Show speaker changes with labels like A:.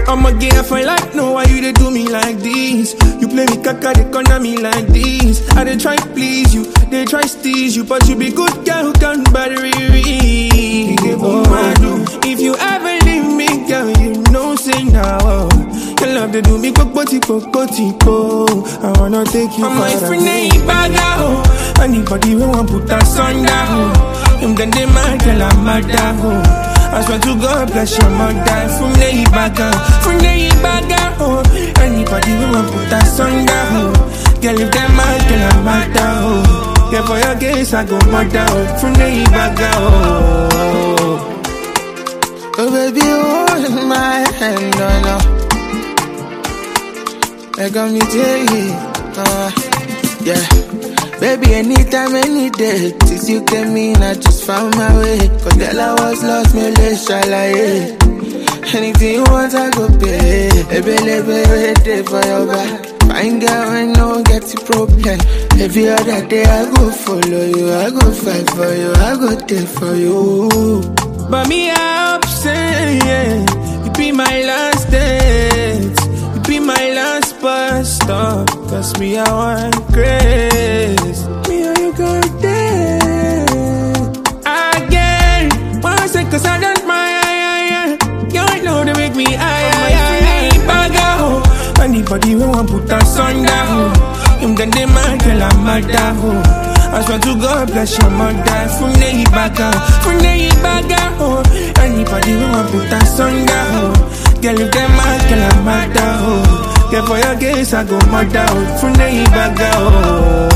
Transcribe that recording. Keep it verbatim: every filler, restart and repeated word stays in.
A: I'ma get for like, no, why you they do me like this? You play me kaka, they corner me like this. I they try to please you, they try to tease you, but you be good girl who can't battery read. Oh, if you ever leave me, girl, you know say now. Oh. Your love they do me kokoti kokoti ko. I wanna take you for a my friend ain't bag out. Anybody who want put us on down. Him then they mad, girl I'm mad out. I swear to God bless your mother. From the bag out, from the bag out. Anybody who want put us on down. Girl if them mad, girl I'm mad out. Yeah for your case I go mad out. From the bag out.
B: Oh baby hold my hand, oh no. I got me day, uh, yeah. Baby, anytime, any day, since you came in, I just found my way. Cause girl, I was lost, me let's try like anything you want, I go pay. Baby, baby, wait for your back. Fine girl, I know get the problem. Every other day, I go follow you, I go fight for you, I go there for you.
A: But me, I upset, yeah. You be my last date. Be my last bus stop. Cause me I want grace. Me and you go there again. Wanna say cause I don't mind. You know they make me high. Anybody who want put us on down. Him then they mad, girl I'm mad out. I swear to God bless your mother. From the back out, from the back out. Anybody who want put us on down. Girl, if them mad, girl, I'm mad out. Yeah, for your case, I go mad out. From the bag out.